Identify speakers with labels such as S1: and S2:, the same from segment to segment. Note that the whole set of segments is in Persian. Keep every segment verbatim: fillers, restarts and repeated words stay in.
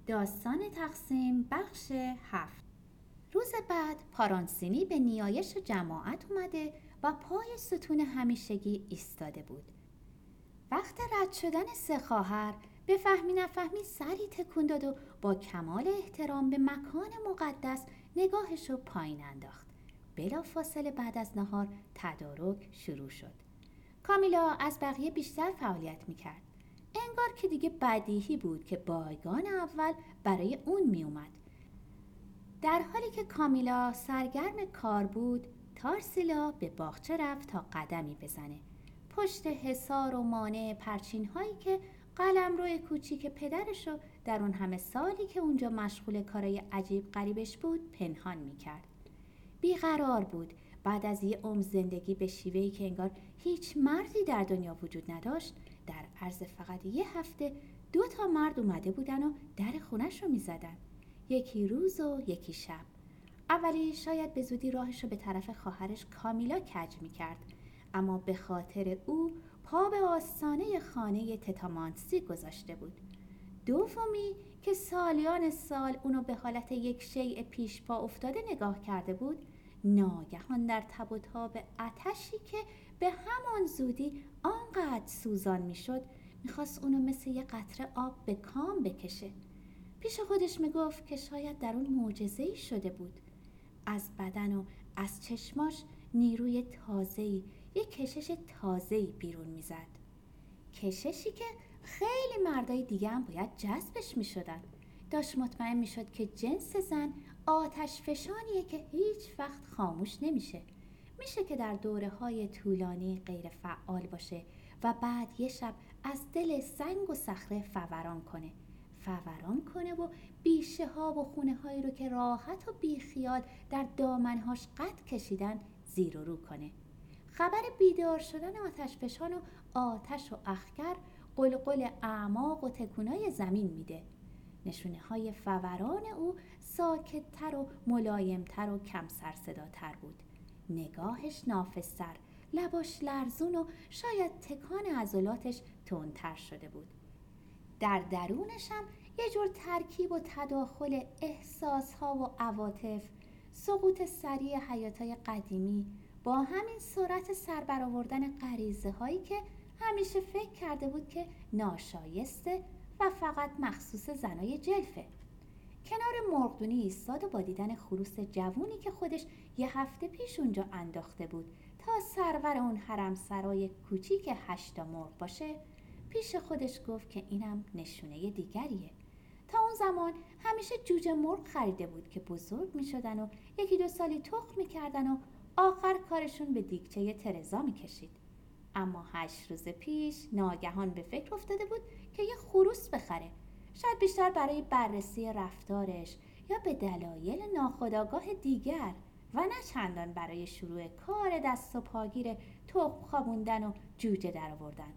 S1: داستان تقسیم بخش هفت. روز بعد پارانسینی به نیایش جماعت اومده و پای ستون همیشگی ایستاده بود. وقت رد شدن سه خواهر به فهمی نفهمی سری تکون داد و با کمال احترام به مکان مقدس نگاهشو پایین انداخت. بلا فاصله بعد از نهار تدارک شروع شد. کامیلا از بقیه بیشتر فعالیت میکرد. انگار که دیگه بدیهی بود که بایگان اول برای اون می اومد. در حالی که کامیلا سرگرم کار بود، تارسیلا به باغچه رفت تا قدمی بزنه. پشت حصار و مانع پرچین هایی که قلمرو کوچیک پدرشو در اون همه سالی که اونجا مشغول کارای عجیب غریبش بود پنهان می کرد. بیقرار بود. بعد از یه عمر زندگی به شیوهی که انگار هیچ مردی در دنیا وجود نداشت، در عرض فقط یه هفته دو تا مرد اومده بودن و در خونش رو می زدن. یکی روز و یکی شب. اولی شاید به زودی راهش رو به طرف خواهرش کامیلا کج می کرد، اما به خاطر او پا به آستانه خانه تتامانسی گذاشته بود. دومی که سالیان سال اونو به حالت یک شیء پیش پا افتاده نگاه کرده بود، ناگهان در تب و تاب آتشی که به همان زودی آنقدر سوزان میشد میخواست اونو مثل یه قطره آب به کام بکشه. پیش خودش میگفت که شاید در اون معجزه‌ای شده بود. از بدن و از چشماش نیروی تازه‌ای، یه کشش تازه‌ای بیرون میزد. کششی که خیلی مردای دیگه هم باید جذبش میشدن. داشت مطمئن میشد که جنس زن آتش فشانیه که هیچ وقت خاموش نمیشه. میشه که در دوره‌های طولانی غیر فعال باشه و بعد یه شب از دل سنگ و صخره فوران کنه. فوران کنه و بیشه ها و خونه هایی رو که راحت و بیخیال در دامنهاش قد کشیدن زیر و رو کنه. خبر بیدار شدن آتش فشان و آتش و اخگر قلقل اعماق و تکونای زمین میده. نشونه های فوران او ساکت‌تر و ملایم‌تر و کم سر صداتر بود. نگاهش نافذتر، لباش لرزون و شاید تکان عضلاتش تندتر شده بود. در درونش هم یه جور ترکیب و تداخل احساس‌ها و عواطف، سقوط سریع حیاتای قدیمی با همین سرعت سربرآوردن غریزه هایی که همیشه فکر کرده بود که ناشایسته و فقط مخصوص زنای جلفه. کنار مرغدونی ایستاد و با دیدن خروس جوونی که خودش یه هفته پیش اونجا انداخته بود تا سرور اون حرم سرای کوچیک هشتا مرغ باشه، پیش خودش گفت که اینم نشونه دیگریه. تا اون زمان همیشه جوجه مرغ خریده بود که بزرگ می شدن و یکی دو سالی تخم می کردن و آخر کارشون به دیگچه ترزا می کشید. اما هشت روز پیش ناگهان به فکر افتاده بود که یه خروس بخره. شاید بیشتر برای بررسی رفتارش یا به دلایل ناخودآگاه دیگر و نه چندان برای شروع کار دست و پاگیر تخم خوابوندن و جوجه در آوردن.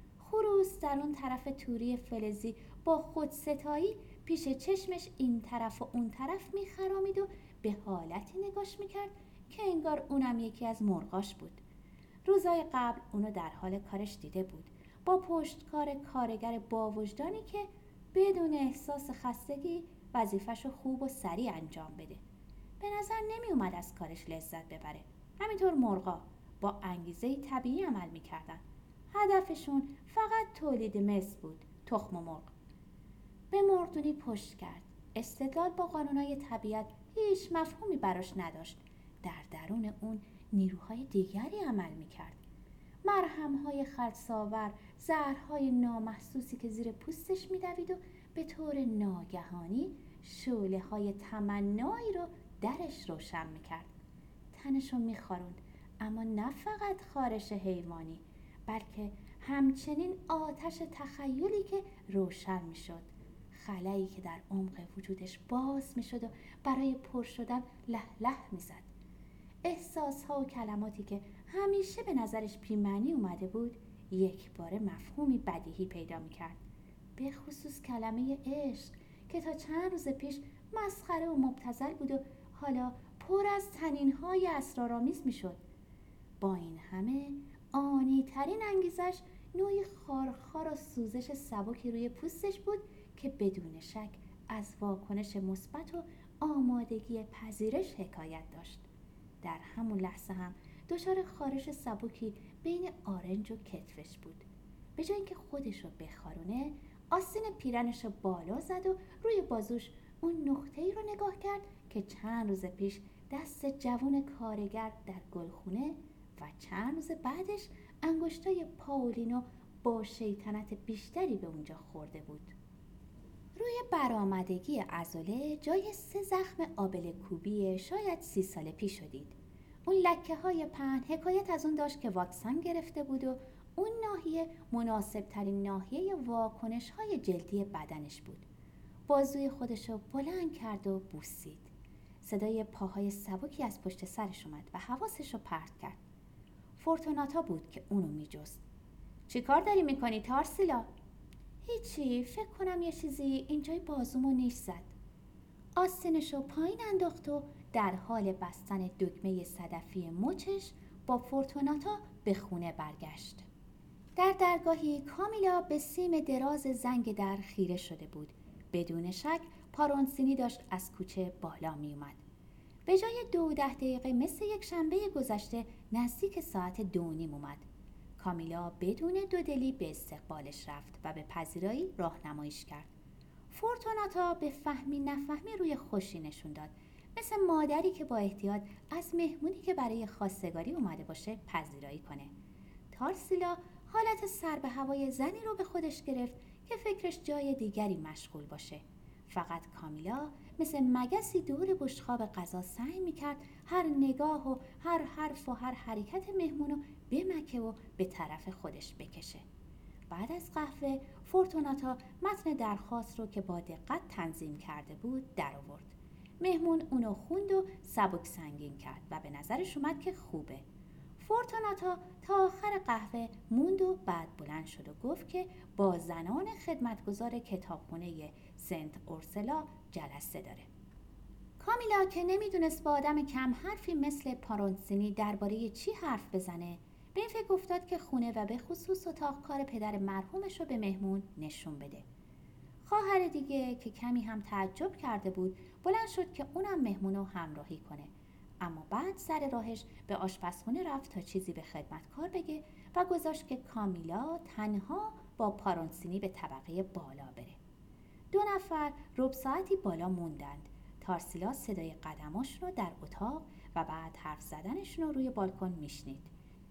S1: خروس در اون طرف توری فلزی با خودستایی پیش چشمش این طرف و اون طرف میخرامید و به حالتی نگاش میکرد که انگار اونم یکی از مرغاش بود. روزای قبل اونو در حال کارش دیده بود، با پشتکار کارگر با وجدانی که بدون احساس خستگی وظیفه‌شو خوب و سریع انجام بده. به نظر نمی اومد از کارش لذت ببره. همینطور مرغا با انگیزه طبیعی عمل میکردن. هدفشون فقط تولید مثل بود، تخم و مرغ. به مرغدونی پشت کرد. استدلال با قانونای طبیعت هیچ مفهومی براش نداشت. در درون اون نیروهای دیگری عمل میکرد. مرهمهای خلساور، زهرهای نامحسوسی که زیر پوستش میدوید و به طور ناگهانی شعله های تمنایی رو درش روشن میکرد. تنشو میخاروند، اما نه فقط خارش حیوانی، بلکه همچنین آتش تخیلی که روشن میشد. خلایی که در عمق وجودش باز میشد و برای پر شدن له له میزد. احساسها و کلماتی که همیشه به نظرش بی‌معنی اومده بود یک باره مفهومی بدیهی پیدا میکرد. به خصوص کلمه عشق که تا چند روز پیش مسخره و مبتذل بود و حالا پر از طنین‌های اسرارآمیز میشد. با این همه آنی ترین انگیزش نوعی خارخار و سوزش سبکی روی پوستش بود که بدون شک از واکنش مثبت و آمادگی پذیرش حکایت داشت. در همون لحظه هم دچار خارش سبکی بین آرنج و کتفش بود. به جای اینکه خودش رو بخارونه، آستین پیرنش رو بالا زد و روی بازوش اون نقطه‌ای رو نگاه کرد که چند روز پیش دست جوان کارگر در گلخونه و چند روز بعدش انگشتای پاولینو با شیطنت بیشتری به اونجا خورده بود. روی برآمدگی عضله جای سه زخم آبله کوبی شاید سی سال پیش شدید. اون لکه های پهن حکایت از اون داشت که واکسن گرفته بود و اون ناحیه مناسب ترین ناحیه واکنش های جلدی بدنش بود. بازوی خودشو بلند کرد و بوسید. صدای پاهای سبکی از پشت سرش اومد و حواسش رو پرت کرد. فورتوناتا بود که اونو میجست. چی کار داری میکنی تارسیلا؟ هیچی، فکر کنم یه چیزی اینجای بازومو نیش زد. آستینشو پایین انداخت و در حال بستن دکمه صدفی مچش با فورتوناتا به خونه برگشت. در درگاهی کامیلا به سیم دراز زنگ در خیره شده بود. بدون شک پارونسینی داشت از کوچه بالا می اومد. به جای دو ده دقیقه مثل یک شنبه گذشته نزدیک ساعت دو نیم اومد. کامیلا بدون دودلی به استقبالش رفت و به پذیرایی راهنماییش کرد. فورتوناتا به فهمی نفهمی روی خوشی نشون داد، مثل مادری که با احتیاط از مهمونی که برای خواستگاری اومده باشه پذیرایی کنه. تارسیلا حالت سر به هوای زنی رو به خودش گرفت که فکرش جای دیگری مشغول باشه. فقط کامیلا مثل مگسی دور بشقاب غذا سعی میکرد هر نگاه و هر حرف و هر حرکت مهمونو بمکه و به طرف خودش بکشه. بعد از قهوه فورتوناتا متن درخواست رو که با دقت تنظیم کرده بود در آورد. مهمون اونو خوند و سبک سنگین کرد و به نظرش اومد که خوبه. فورتوناتا تا آخر قهوه موند و بعد بلند شد و گفت که با زنان خدمتگزار کتابخونه سنت اورسلا جلسه داره. کامیلا که نمیدونست با آدم کم حرفی مثل پارونسینی درباره چی حرف بزنه، به این فکر افتاد که خونه و به خصوص اتاق کار پدر مرحومش رو به مهمون نشون بده. خواهر دیگه که کمی هم تعجب کرده بود بلند شد که اونم مهمونو همراهی کنه، اما بعد سر راهش به آشپزخونه رفت تا چیزی به خدمتکار بگه و گذاشت که کامیلا تنها با پارونسینی به طبقه بالا بره. دو نفر ربع ساعتی بالا موندند. تارسیلا صدای قدماشون رو در اتاق و بعد حرف زدنشون رو روی بالکن میشنید.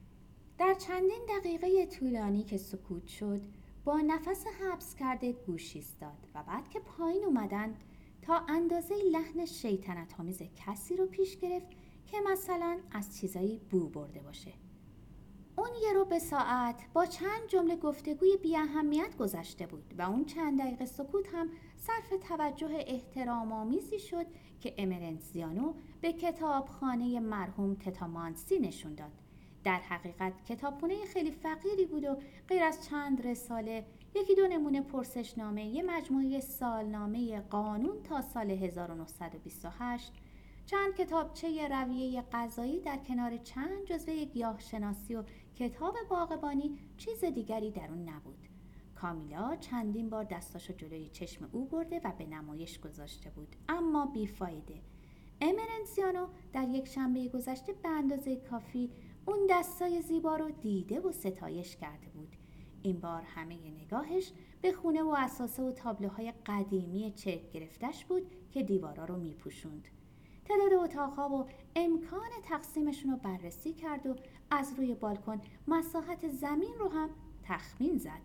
S1: در چندین دقیقه طولانی که سکوت شد با نفس حبس کرده گوش ایستاد و بعد که پایین اومدند تا اندازه لحن شیطنت آمیز کسی رو پیش گرفت که مثلا از چیزایی بو برده باشه. اون یه رو به ساعت با چند جمله گفتگوی بی اهمیت گذشته بود و اون چند دقیقه سکوت هم صرف توجه احترام آمیزی شد که امرنزیانو به کتابخانه مرحوم تتامانسی نشون داد. در حقیقت کتابخونه خیلی فقیری بود و غیر از چند رساله، یکی دو نمونه پرسشنامه، یه مجموعه سالنامه قانون تا سال هزار و نهصد و بیست و هشت، چند کتابچه رویه غذایی در کنار چند جزوه گیاهشناسی و کتاب باغبانی، چیز دیگری در اون نبود. کامیلا چندین بار دستاشو جلوی چشم او برده و به نمایش گذاشته بود، اما بیفایده. امرنسیانو در یک شنبه گذشته به اندازه کافی اون دستای زیبا رو دیده و ستایش کرده بود. این بار همه نگاهش به خونه و اساسه و تابلوهای قدیمی چرک گرفتش بود که دیوارا رو میپوشوند. تعداد اتاقها و امکان تقسیمشون رو بررسی کرد و از روی بالکن مساحت زمین رو هم تخمین زد.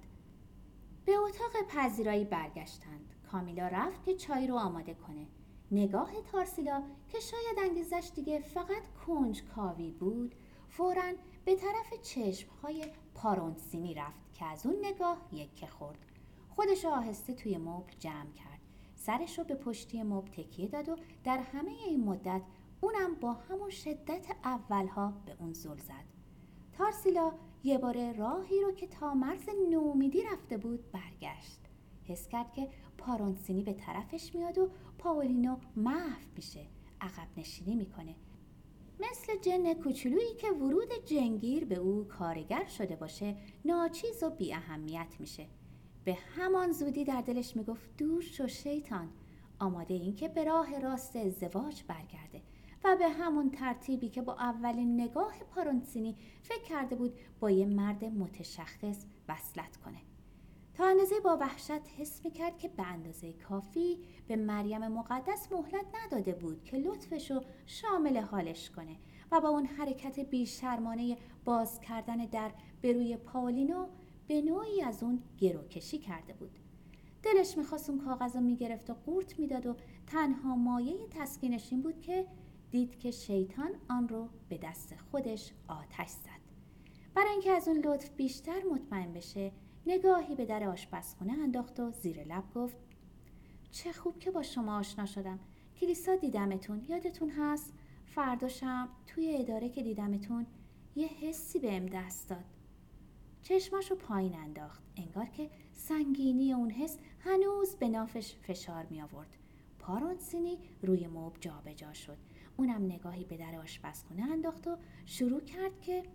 S1: به اتاق پذیرایی برگشتند. کامیلا رفت که چای رو آماده کنه. نگاه تارسیلا که شاید انگیزش دیگه فقط کنجکاوی بود، فوراً به طرف چشمهای پارونسینی رفت که از اون نگاه یکه خورد. خودش آهسته توی مبل جمع کرد. سرش رو به پشتی مبل تکیه داد و در همه این مدت اونم با همون شدت اولها به اون زل زد. تارسیلا یه باره راهی رو که تا مرز نومیدی رفته بود برگشت. حس کرد که پارونسینی به طرفش میاد و پاولینو محو میشه، عقب نشینی میکنه. مثل جن کوچولویی که ورود جنگیر به او کارگر شده باشه ناچیز و بی اهمیت میشه. به همان زودی در دلش میگفت دور شو شیطان، آماده این که به راه راست ازدواج برگرده و به همون ترتیبی که با اولین نگاه پارونسینی فکر کرده بود با یه مرد متشخص وصلت کنه. تا اندازه با وحشت حس میکرد که به اندازه کافی به مریم مقدس مهلت نداده بود که لطفشو شامل حالش کنه و با اون حرکت بیشرمانه باز کردن در به روی پاولینو به نوعی از اون گروکشی کرده بود. دلش میخواست اون کاغذ رو میگرفت و قورت میداد و تنها مایه تسکینش این بود که دید که شیطان آن رو به دست خودش آتش زد. برای اینکه از اون لطف بیشتر مطمئن بشه نگاهی به در آشپزخونه انداخت و زیر لب گفت چه خوب که با شما آشنا شدم. کلیسا دیدمتون، یادتون هست؟ فرداشم توی اداره که دیدمتون یه حسی بهم دست داد. چشماشو پایین انداخت، انگار که سنگینی اون حس هنوز به نافش فشار می آورد. پارونسینی روی مبل جا به جا شد. اونم نگاهی به در آشپزخونه انداخت و شروع کرد که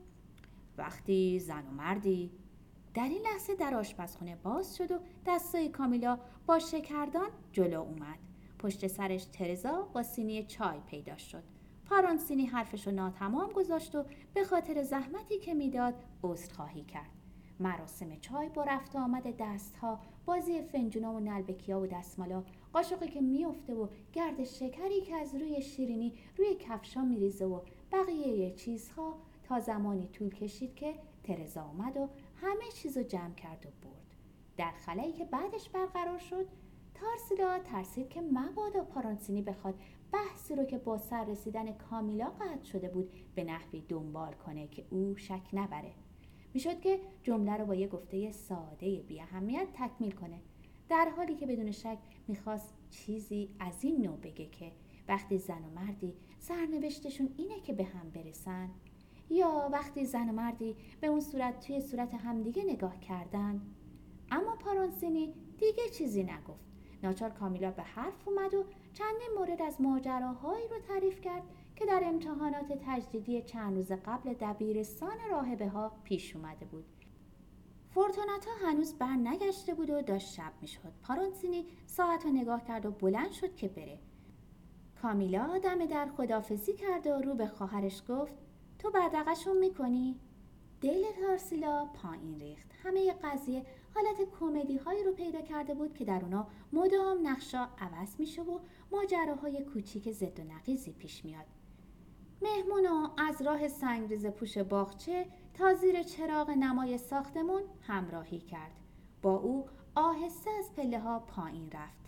S1: وقتی زن و مردی. در این لحظه در آشپزخونه باز شد و دستای کامیلا با شکردان جلو اومد. پشت سرش ترزا با سینی چای پیدا شد. پارونسینی حرفشو ناتمام گذاشت و به خاطر زحمتی که میداد عذرخواهی کرد. مراسم چای با رفت و آمد دستها، بازی فنجونا و نلبکیا و دستمالا، قاشقی که میفته و گرد شکری که از روی شیرینی روی کفشا میریزه و بقیه چیزها تا زمانی طول کشید که ترزا اومد و همه چیزو جمع کرد و برد. در خلایی که بعدش برقرار شد تارسیلا ترسید که مبادا پارونسینی بخواد بحثی رو که با سر رسیدن کامیلا قطع شده بود به نحوی دنبال کنه که او شک نبره. میشد که جمله رو با یه گفته ساده بی اهمیت تکمیل کنه، در حالی که بدون شک میخواست چیزی از این نوع بگه که وقتی زن و مردی سرنوشتشون اینه که به هم برسن، یا وقتی زن و مردی به اون صورت توی صورت همدیگه نگاه کردن. اما پارونسینی دیگه چیزی نگفت. ناچار کامیلا به حرف اومد و چندین مورد از ماجراهایی رو تعریف کرد که در امتحانات تجدیدی چند روز قبل دبیرستان راهبه ها پیش اومده بود. فورتوناتا هنوز بر نگشته بود و داشت شب میشد. پارونسینی ساعت رو نگاه کرد و بلند شد که بره. کامیلا دم در خداحافظی کرد و رو به خواهرش گفت تو بدرقشون میکنی؟ دل تارسیلا پایین ریخت. همه قضیه حالت کمدی هایی رو پیدا کرده بود که در اونا مدام نقشا عوض میشه و ماجراهای کوچیک ضد و نقیضی پیش میاد. مهمونو از راه سنگریز پوش باغچه تا زیر چراغ نمای ساختمون همراهی کرد. با او آهسته از پله ها پایین رفت.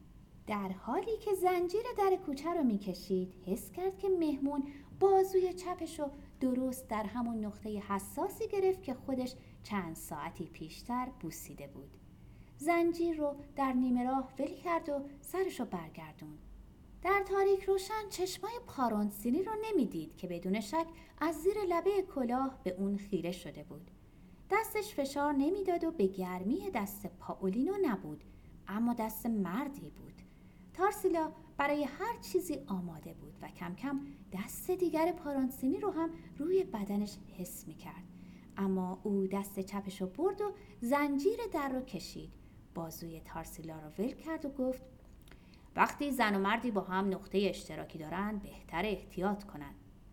S1: در حالی که زنجیر در کوچه رو میکشید حس کرد که مهمون بازوی چپشو درست در همون نقطه حساسی گرفت که خودش چند ساعتی پیشتر بوسیده بود. زنجیر رو در نیمه راه ول کرد و سرشو برگردوند. در تاریک روشن چشمای پارونسینی رو نمیدید که بدون شک از زیر لبه کلاه به اون خیره شده بود. دستش فشار نمیداد و به گرمی دست پاولینو نبود، اما دست مردی بود. تارسیلا برای هر چیزی آماده بود و کم کم دست دیگر پارونسینی رو هم روی بدنش حس میکرد. اما او دست چپشو برد و زنجیر در رو کشید. بازوی تارسیلا رو ول کرد و گفت وقتی زن و مردی با هم نقطه اشتراکی دارن بهتر احتیاط کنن.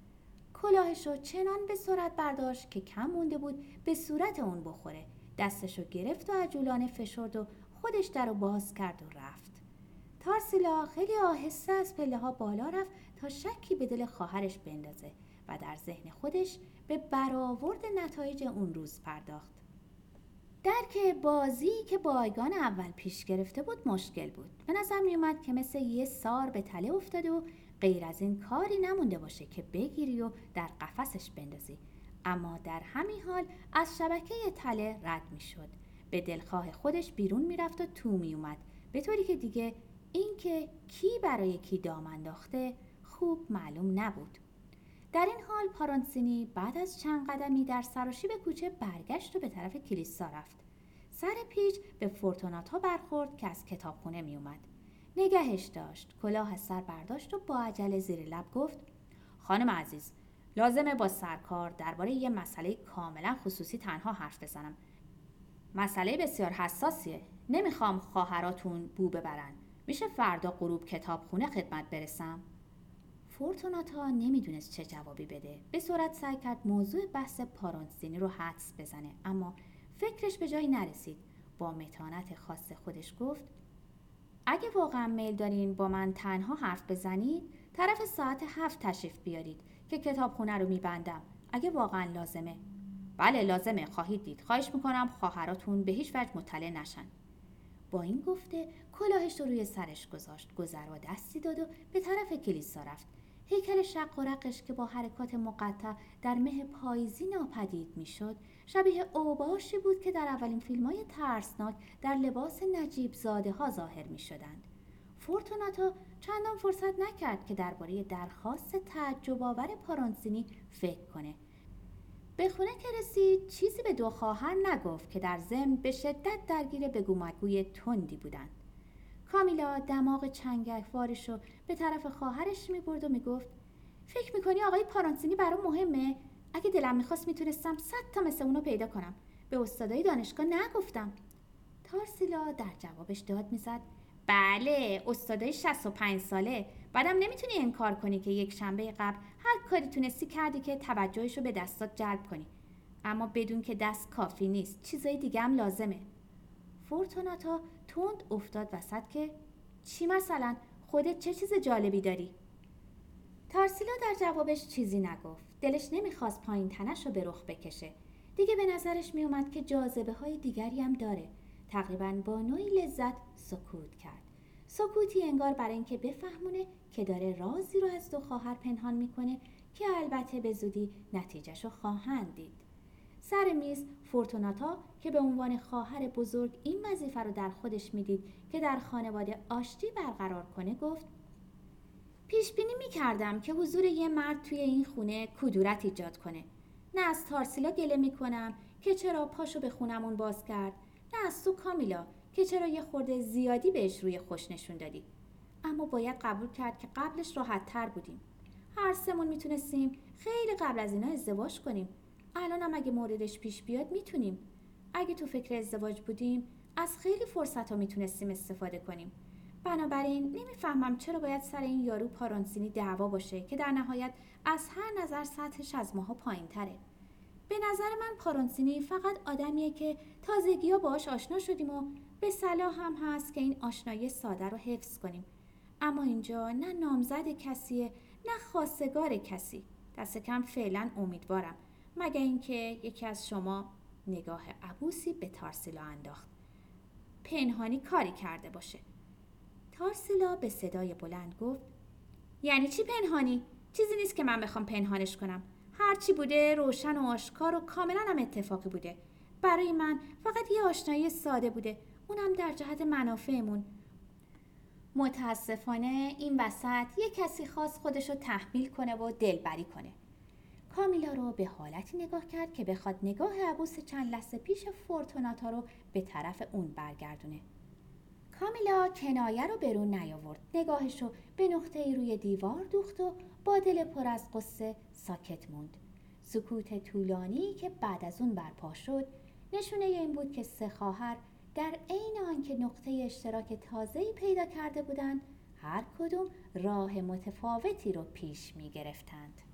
S1: کلاهشو چنان به سرعت برداشت که کم مونده بود به صورت اون بخوره. دستشو گرفت و عجولانه فشرد و خودش در رو باز کرد و رفت. تارسیلا خیلی آهسته از پله ها بالا رفت تا شکی به دل خواهرش بندازه و در ذهن خودش به برآورد نتایج اون روز پرداخت. درک بازی که بایگان اول پیش گرفته بود مشکل بود. به نظر می اومد که مثل یه سار به تله افتاده و غیر از این کاری نمونده باشه که بگیری و در قفسش بندازی. اما در همین حال از شبکه تله رد می شد. به دلخواه خودش بیرون می رفت و تو می اومد، به طوری که دیگه اینکه کی برای کی دام انداخته خوب معلوم نبود. در این حال پارونسینی بعد از چند قدمی در سراشیب کوچه برگشت و به طرف کلیسا رفت. سر پیچ به فورتوناتا برخورد که از کتابخونه می اومد. نگهش داشت. کلاه از سر برداشت و با عجله زیر لب گفت خانم عزیز، لازمه با سرکار درباره یه مسئله کاملا خصوصی تنها حرف بزنم. مسئله بسیار حساسیه. نمیخوام خواهراتون بو ببرن. میشه فردا غروب کتابخونه خدمت برسم؟ فورتوناتا نمیدونست چه جوابی بده. به سرعت سعی کرد موضوع بحث پارانسینی رو حدس بزنه، اما فکرش به جایی نرسید. با متانت خاص خودش گفت اگه واقعا میل دارین با من تنها حرف بزنید، طرف ساعت هفت تشریف بیارید که کتابخونه رو میبندم. اگه واقعا لازمه. بله لازمه، خواهید دید. خواهش میکنم خواهراتون به هیچ وجه مطلع نشن. با این گفته کلاهش رو روی سرش گذاشت، گذر و دستی داد و به طرف کلیسا رفت. هیکل شق و رقش که با حرکات مقطع در مه پاییزی ناپدید میشد، شبیه اوباشی بود که در اولین فیلم‌های ترسناک در لباس نجیب زاده ها ظاهر می شدند. فورتوناتا چندان فرصت نکرد که درباره درخواست تعجب آور پارانسینی فکر کنه. به خونه که رسید چیزی به دو خواهر نگفت که در ضمن به شدت درگیر بگو مگوی تندی بودند. کامیلا دماغ چنگکوارش رو به طرف خواهرش می‌برد و میگفت فکر می‌کنی آقای پارانسینی برام مهمه؟ اگه دلم می‌خواست میتونستم صد تا مثل اونو پیدا کنم. به استادای دانشگاه نگفتم. تارسیلا در جوابش داد میزد بله، استادای شصت و پنج ساله. بعدم نمیتونی انکار کنی که یک شنبه قبل هر کاری تونستی کردی که توجهش رو به دستات جلب کنی. اما بدون که دست کافی نیست، چیزای دیگه هم لازمه. فورتوناتا تند افتاد وسط که چی مثلا؟ خودت چه چیز جالبی داری؟ تارسیلا در جوابش چیزی نگفت. دلش نمیخواست پایین تنش رو به رخ بکشه. دیگه به نظرش میومد که جاذبه های دیگری هم داره. تقریباً با نوعی لذت سکوت کرد. سکوتی انگار برای اینکه بفهمونه که داره رازی رو از دو خواهر پنهان میکنه که البته به زودی نتیجهشو خواهند دید. سر میز فورتوناتا که به عنوان خواهر بزرگ این وظیفه رو در خودش میدید که در خانواده آشتی برقرار کنه گفت پیش بینی میکردم که حضور یه مرد توی این خونه کدورت ایجاد کنه. نه از تارسیلا گله میکنم که چرا پاشو به خونمون باز کرد، نه از تو کامیلا که چرا یه خورده زیادی بهش روی خوش نشون دادی. اما باید قبول کرد که قبلش راحت تر بودیم. هر سمون میتونستیم خیلی قبل از اینا ازدواج کنیم. الانم اگه موردش پیش بیاد میتونیم. اگه تو فکر ازدواج بودیم از خیلی فرصت ها میتونستیم استفاده کنیم. بنابراین نمیفهمم چرا باید سر این یارو پارانسینی دعوا باشه که در نهایت از هر نظر سطحش از ماها پایین تره. به نظر من پارانسینی فقط آدمیه که تازگی ها باهاش آشنا شدیم و به صلاح هم هست که این آشنایی ساده رو حفظ کنیم. اما اینجا نه نامزد کسیه نه خواستگار کسی. دست کم فعلا امیدوارم، مگه اینکه یکی از شما نگاه عبوسی به تارسیلا انداخت پنهانی کاری کرده باشه. تارسیلا به صدای بلند گفت یعنی چی پنهانی؟ چیزی نیست که من بخوام پنهانش کنم. هرچی بوده روشن و آشکار و کاملا هم اتفاقی بوده. برای من فقط یه آشنایی ساده بوده، اونم در جهت منافعمون. متاسفانه این وسط یه کسی خواست خودشو تحمیل کنه و دلبری کنه. کامیلا رو به حالتی نگاه کرد که بخواد نگاه عبوس چند لحظه پیش فورتوناتا رو به طرف اون برگردونه. کامیلا کنایه رو برون نیاورد. نگاهش رو به نقطه‌ای روی دیوار دوخت و با دل پر از قصه ساکت موند. سکوت طولانی که بعد از اون برپا شد نشونه این بود که سه خواهر در عین آنکه نقطه اشتراک تازه‌ای پیدا کرده بودند، هر کدوم راه متفاوتی رو پیش می گرفتند.